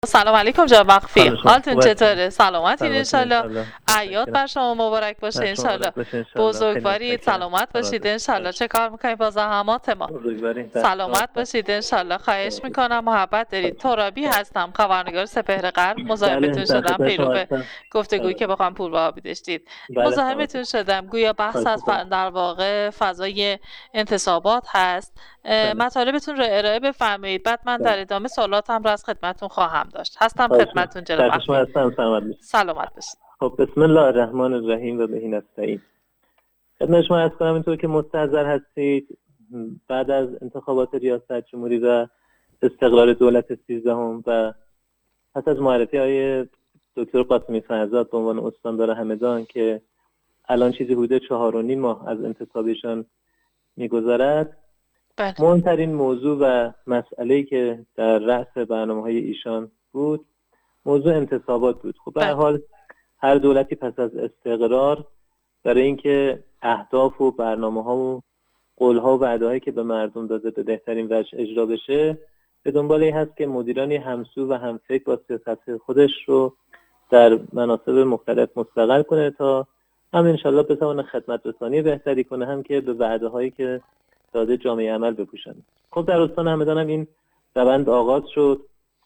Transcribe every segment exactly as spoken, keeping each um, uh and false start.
سلام علیکم جناب مخفی، خانم شما حالتون خوب هستین؟ چطوره؟ سلامتین سلامتین انشالله. انشالله. عیاد متشکرم. بر شما مبارک باشه بر شما انشالله. مبارک باشه انشالله. خیلی بزرگوارید، متشکرم. سلامت باشید ارادت. انشالله. چه کار میکنید با زحمات ما؟ بزرگوارید. در سلامت خدمت. باشید انشالله. خواهش ارادت. میکنم، محبت دارید. خواهش می‌کنم. ترابی هستم، خبرنگار سپهر غرب. بله، مزاحمتون در شدم خدمت شما پیرو هستم. گفتگویی که ارادت. بخوام پول به آبی داشتید. بله مزاحمتون سلامت. شدم. گویا بحث خواهش از ف... می‌کنم. در واقع فضای انتصابات هست. اه، بله. مطالبتون رو ارائه بفرمایید، بعد من در بله. ادامه سوالاتم رو از خدمتتون خواهم داشت. هستم خواهش می‌کنم. خدمتتون جناب در خدمت شما مخفی. هستم. سلامت باشید. سلامت باشید. خب بسم الله الرحمن الرحیم و بهی نستعین. خدمت شما عرض کنم اینطور که مستحضر هستید بعد از انتخابات ریاست جمهوری و استقرار دولت سیزدهم و پس از معرفی های دکتر قاسمی فرزاد به عنوان استاندار همدان که الان چیزی حدود چهار و نیم ماه از انتصابشان میگذرد، بله. مهمترین موضوع و مسئله‌ای که در رأس برنامه‌های ایشان بود موضوع انتصابات بود. خب به هر حال هر دولتی پس از استقرار برای اینکه اهداف و برنامه‌ها و قول‌ها و وعده‌هایی که به مردم داده به بهترین وجه اجرا بشه، به دنبال این هست که مدیرانی همسو و همفکر با سیاست خودش رو در مناصب مختلف مستقر کنه تا هم انشالله بتونه خدمت رسانی بهتری کنه، هم که به وعده هایی که داده جامعه عمل بپوشن. خب در استان همدان هم این روند آغاز شد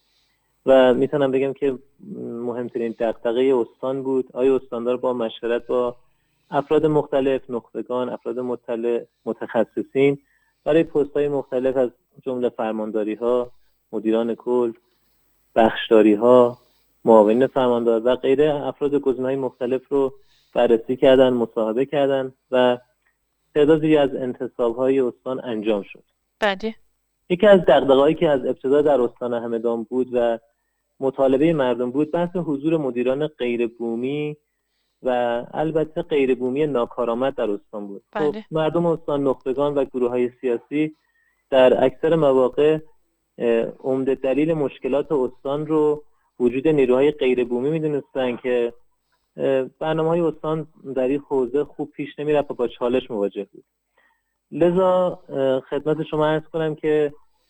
و میتونم بگم که مهمترین دغدغه استان بود. آیا استاندار با مشورت با افراد مختلف، نخبگان، افراد مطلع، متخصصین برای پست‌های مختلف از جمله فرمانداری‌ها، مدیران کل، بخشداری‌ها، معاونین فرماندار و غیره افراد گزینه‌های مختلف رو بررسی کردن، مصاحبه کردن و تعدادی از انتصاب‌های استان انجام شد. بله. یکی از دغدغه‌هایی که از ابتدا در استان همدان بود و مطالبه مردم بود بحث حضور مدیران غیر بومی و البته غیر بومی ناکارآمد در استان بود. بله. خب مردم استان، نخبگان و گروه‌های سیاسی در اکثر مواقع عمده دلیل مشکلات استان رو وجود نیروهای غیر بومی می‌دونستن که برنامه‌های استان در این حوزه خوب پیش نمی‌رفت و با چالش مواجه بود. لذا خدمت شما عرض کنم که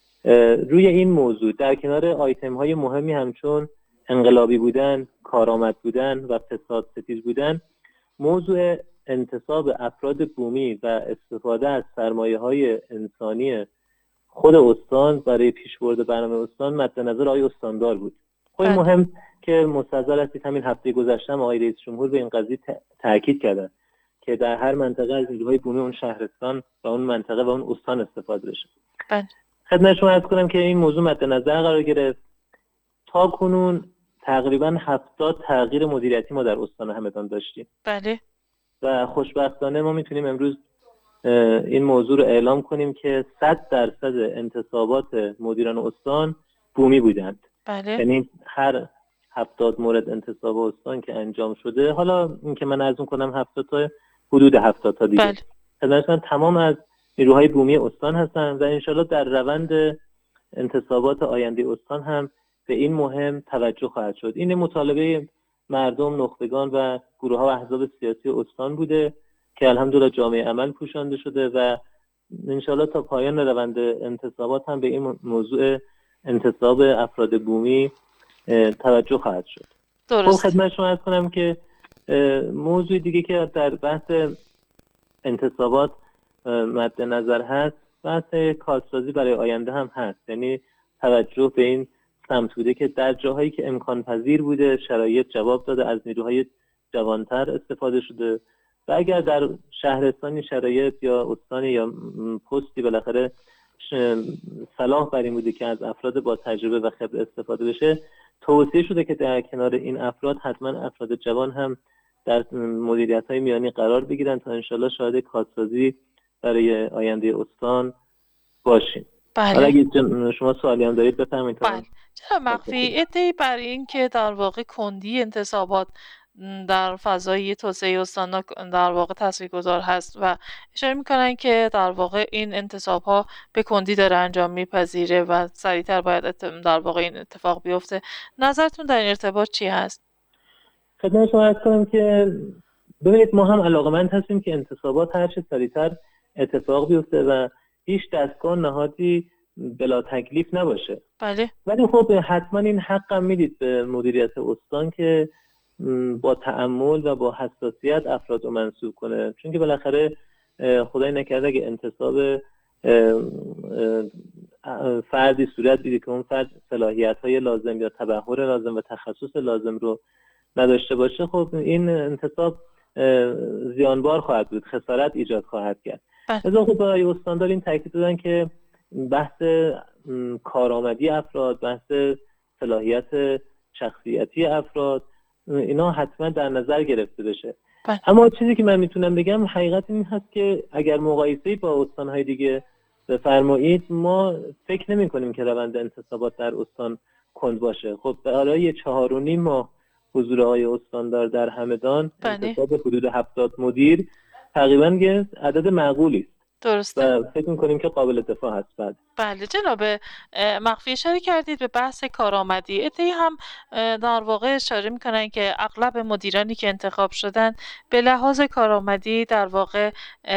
روی این موضوع در کنار آیتم‌های مهمی همچون انقلابی بودن، کارآمد بودن و فساد ستیز بودن، موضوع انتصاب افراد بومی و استفاده از سرمایه‌های انسانی خود استان برای پیشبرد برنامه استان مد نظر آقای استاندار بود. خب این مهم که مستحضر هستید همین هفته گذشته آقای رئیس جمهور به این قضیه تاکید کردن که در هر منطقه از نیروهای بومی اون شهرستان و اون منطقه و اون استان استفاده بشه. بله. خدمت شما عرض کنم که این موضوع مد نظر قرار گرفت. تا کنون تقریبا هفتاد تغییر مدیریتی ما در استان همدان داشتیم. بله. و خوشبختانه ما میتونیم امروز این موضوع رو اعلام کنیم که صد درصد انتصابات مدیران استان بومی بودند. بله. یعنی هر هفتاد مورد انتصاب استان که انجام شده، حالا این که من عرض کنم هفتاد تا حدود هفتاد تا دیگه، بله. تمام از نیروهای بومی استان هستند و انشالله در روند انتصابات آینده استان هم به این مهم توجه خواهد شد. این مطالبه مردم، نخبگان و گروه ها و احزاب سیاسی استان بوده که الحمدلله جامعه عمل پوشانده شده و انشالله تا پایان روند انتصابات هم به این موضوع انتصاب افراد بومی توجه خواهد شد. درست. خب خدمت شما عرض کنم که موضوع دیگه که در بحث انتصابات مد نظر هست بحث کارسازی برای آینده هم هست. یعنی توجه به این سمت بوده که در جاهایی که امکان پذیر بوده شرایط جواب داده از نیروهای جوانتر استفاده شده و اگر در شهرستانی شرایط یا استانی یا پستی بالاخره صلاح بر این بوده که از افراد با تجربه و خبره استفاده بشه، توصیه شده که در کنار این افراد حتما افراد جوان هم در مدیریت‌های میانی قرار بگیرن تا انشالله شاهد کارسازی برای آینده استان باشیم. بله. اگه شما سوالی هم دارید بفرمایید. بله. چرا مخفی ادعای بر این که در واقع کندی انتصابات در فضای توسعه استان در واقع تاثیرگذار هست و اشاره میکنن که در واقع این انتصاب ها به کندی داره انجام میپذیره و سریعتر باید در واقع این اتفاق بیفته. نظرتون در این ارتباط چی هست؟ خدمت شما عرض کنم که ببینید ما هم علاقمند هستیم که انتصابات هر چه سریعتر اتفاق بیفته و هیچ دستگاه نهادی بلا تکلیف نباشه. بله. ولی خب حتما این حق هم میدید به مدیریت استان که با تأمل و با حساسیت افراد رو منصوب کنه، چون که بالاخره خدای نکرده اگه انتصاب فردی صورت دیدی که اون فرد صلاحیت‌های لازم یا تبحر لازم و تخصص لازم رو نداشته باشه، خب این انتصاب زیانبار خواهد بود، خسارت ایجاد خواهد کرد. لذا خب برای استاندار این تاکید دادن که بحث کارآمدی افراد، بحث صلاحیت شخصیتی افراد، اینا حتما در نظر گرفته بشه. بله. اما چیزی که من میتونم بگم حقیقت این هست که اگر مقایسه‌ای با استان‌های دیگه بفرمایید، ما فکر نمی کنیم که روند انتصابات در استان کند باشه. خب برای چهار و نیم ماه حضور آقای استاندار در همدان، انتصاب حدود هفتاد مدیر تقریبا یه عدد معقولی است. درسته. و فکر می‌کنیم که قابل دفاع هست. بعد بله جناب مخفی اشاره کردید به بحث کارآمدی. عده‌ای هم در واقع اشاره میکنن که اغلب مدیرانی که انتخاب شدن به لحاظ کارآمدی در واقع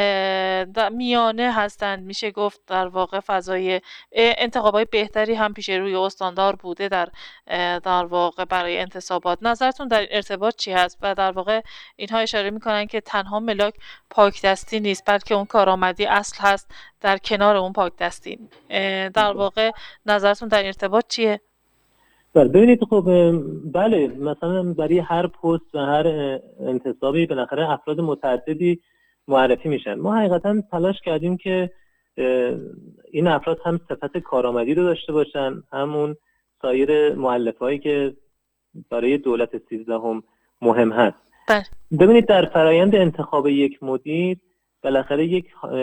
میانه هستند، میشه گفت در واقع فضای انتخابای بهتری هم پیش روی استاندار بوده در در واقع برای انتصابات. نظرتون در ارتباط چی هست؟ و در واقع اینها اشاره میکنن که تنها ملاک پاک دستی نیست، بلکه اون کارآمدی اصل هست در کنار اون پاک دستی. در واقع نظرتون در ارتباط چیه؟ بله ببینید، خب بله مثلا برای هر پست و هر انتصابی بالاخره افراد متعددی معرفی میشن. ما حقیقتا تلاش کردیم که این افراد هم صفت کارآمدی رو داشته باشن، همون سایر مؤلفه‌هایی که برای دولت سیزدهم مهم هست. بله. ببینید در فرایند انتخاب یک مدیر بالاخره یک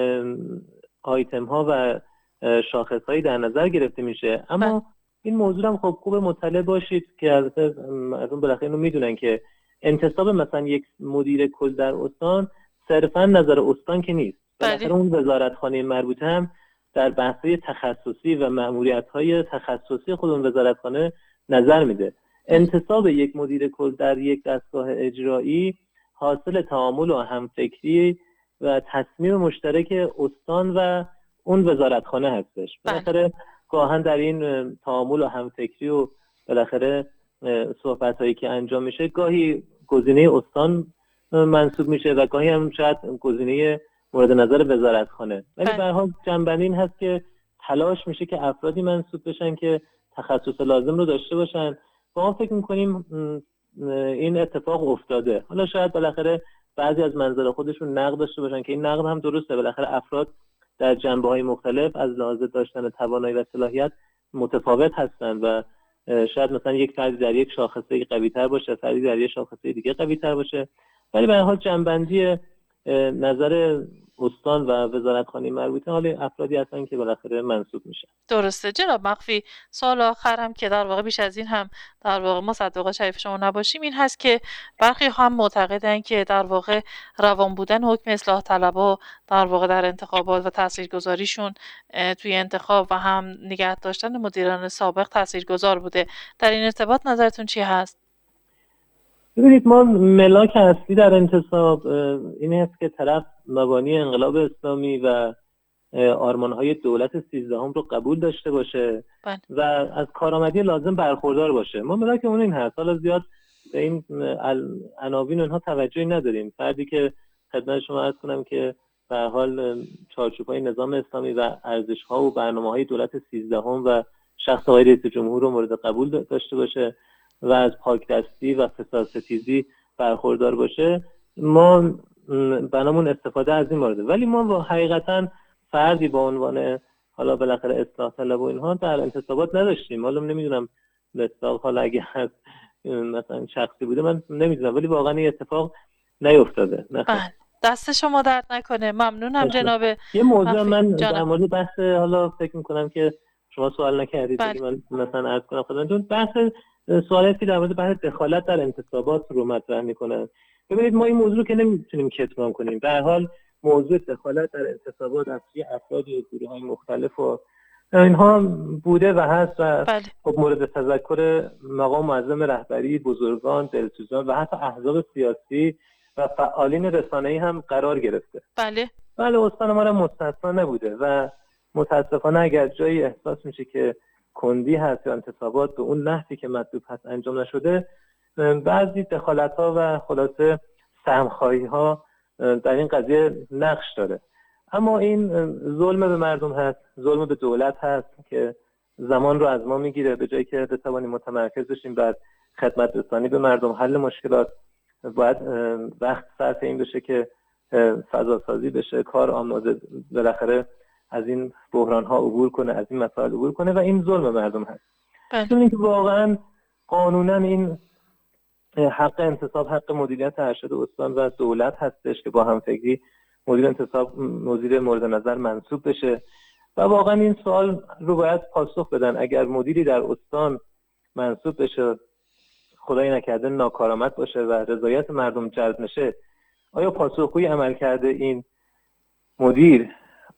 آیتم ها و شاخص هایی در نظر گرفته میشه، اما بله. این موضوع هم خب خوب مطلع باشید که البته مردم بالاخره اینو میدونن که انتصاب مثلا یک مدیر کل در استان صرفا نظر استان که نیست. بالاخره اون وزارتخانه مربوطه هم در بحث‌های تخصصی و مأموریت‌های تخصصی خود اون وزارتخانه نظر میده. انتصاب یک مدیر کل در یک دستگاه اجرایی حاصل تعامل و همفکری و تصمیم مشترک استان و اون وزارتخانه هستش. بالاخره گاهن در این تعامل و همفکری و بالاخره صحبت‌هایی که انجام میشه گاهی گزینه استان منصوب میشه و گاهی هم شاید گزینه مورد نظر وزارتخانه. ولی به هر حال جنبندی این هست که تلاش میشه که افرادی منصوب بشن که تخصص لازم رو داشته باشن. ما فکر می‌کنیم این اتفاق افتاده. حالا شاید بالاخره بعضی از منظر خودشون نقد داشته باشن که این نقد هم درسته، بالاخره افراد در جنبه‌های مختلف از لحاظ داشتن توانایی و صلاحیت متفاوت هستند و شاید مثلا یک فردی در یک شاخصه قوی‌تر باشه، فردی در یک شاخصه دیگه قوی‌تر باشه، ولی به هر حال جنبندی نظر استان و وزارتخانه مربوطه حال افرادی هستن که بالاخره منصوب میشن. درسته. جناب مخفی، سوال آخرم که در واقع بیش از این هم در واقع مصدق شریف شما نباشیم این هست که برخی هم معتقدن که در واقع روان بودن حکم اصلاح طلبها در واقع در انتخابات و تاثیرگذاریشون توی انتخاب و هم نگه داشتن مدیران سابق تاثیرگذار بوده. در این ارتباط نظرتون چی هست؟ ببینید، ما ملاک اصلی در انتصاب این است که طرف مبانی انقلاب اسلامی و آرمان‌های دولت سیزدهم رو قبول داشته باشه بند. و از کارآمدی لازم برخوردار باشه. ما ملاک اون این هست. حالا زیاد به این عناوین اونها توجهی نداریم. فردی که خدمت شما عرض کنم که به هر حال چارچوب‌های نظام اسلامی و ارزش‌ها و برنامه‌های دولت سیزدهم و شخص آقای رئیس جمهور رو مورد قبول داشته باشه و از پاکدستی و فسادستیزی برخوردار باشه، ما بنامون استفاده از این مورد. ولی ما حقیقتا فردی با عنوان حالا بالاخره اصلاح طلب و اینها در انتصابات نداشتیم. حالا نمیدونم مثلا حالا اگه هست مثلا شخصی بوده من نمیدونم، ولی واقعا این اتفاق نیفتاده. بله، دست شما درد نکنه. ممنونم جناب. یه موضوع من در مورد بحث حالا فکر میکنم که شما سوال نکردید ولی من مثلا عرض کنم خدمتتون، بحث سوالاتی در مورد بحث دخالت در انتصابات رو مطرح میکنن. ببینید، ما این موضوع رو که نمیتونیم کتمان کنیم. به هر حال موضوع دخالت در انتصابات از سوی افراد و گروه‌های مختلف و اینها بوده و هست و بله. خب مورد تذکر مقام معظم رهبری، بزرگان، دلسوزان و حتی احزاب سیاسی و فعالین رسانه‌ای هم قرار گرفته. بله. بله، استان ما را مستثنا نبوده و متاسفانه اگر جایی احساس میشه که کندی هست یا انتصابات به اون نحوی که مطلوب هست انجام نشده، بعضی دخالت‌ها و خلاصه سهم‌خواهی‌ها در این قضیه نقش داره. اما این ظلم به مردم هست، ظلم به دولت هست که زمان رو از ما میگیره. به جایی که بتوانیم متمرکز بشیم بر خدمت رسانی به مردم، حل مشکلات، باید وقت صرف این بشه که فضا سازی بشه، کار آماده بالاخره از این بحران ها عبور کنه، از این مسائل عبور کنه و این ظلم مردم هست. چون اینکه واقعا قانونا این حق انتصاب حق مدیریت ارشد استان و دولت هستش که با همفکری مدیر انتصاب مدیر مورد نظر منصوب بشه و واقعا این سوال رو باید پاسخ بدن. اگر مدیری در استان منصوب بشه، خدای نکرده ناکارآمد باشه و رضایت مردم جلب نشه، آیا پاسخگوی عمل کرده این مدیر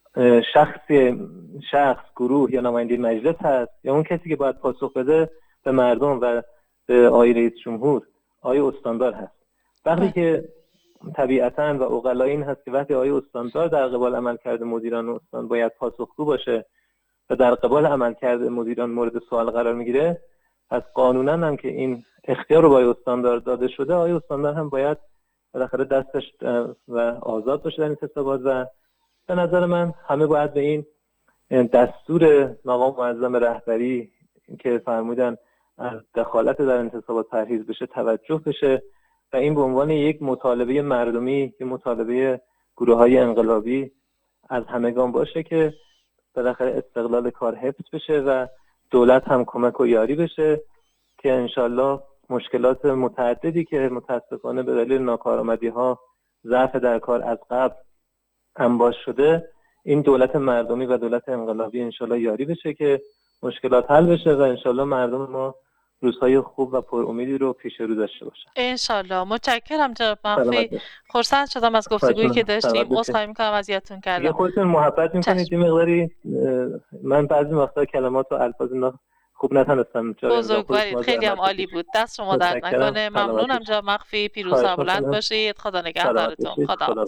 شخص شخص گروه یا نماینده مجلس هست یا اون کسی که باید پاسخ بده به مردم و به آقای رئیس جمهور آقای استاندار هست؟ وقتی که طبیعتاً و عقلا این هست که وقتی آقای استاندار در قبال عمل کرده مدیران استان باید پاسخگو باشه و در قبال عمل کرده مدیران مورد سوال قرار میگیره، پس قانونا هم که این اختیار رو با آقای استاندار داده شده، آقای استاندار هم باید بالاخره دستش و آزاد باشه در این حسابات و به نظر من همه باید به این دستور مقام معظم رهبری که فرمودن از دخالت در انتصابات پرهیز بشه توجه بشه و این به عنوان یک مطالبه مردمی، یک مطالبه گروه‌های انقلابی از همگان باشه که بالاخره استقلال کار حفظ بشه و دولت هم کمک و یاری بشه که انشالله مشکلات متعددی که متاسفانه به دلیل ناکارآمدی‌ها، ضعف در کار از قبل انباش شده، این دولت مردمی و دولت انقلابی انشالله یاری بشه که مشکلات حل بشه و انشالله مردم ما روزهای خوب و پر امیدی رو پیش رو داشته باشن. انشالله. متشکرم جناب مخفی. خرسند شدم از گفتگویی که داشتیم. عذرخواهی می‌کنم اذیتتون کردم. دیگه خودتون محبت می‌کنید این مقداری. من بعضی وقتا کلمات و الفاظ اینا خوب نتونستم جا بزرگوارید. خیلی هم عالی بود. دست شما درد نکنه. ممنونم جناب مخفی. پیروز و بلند باشید. خدا نگهدارتون. خدا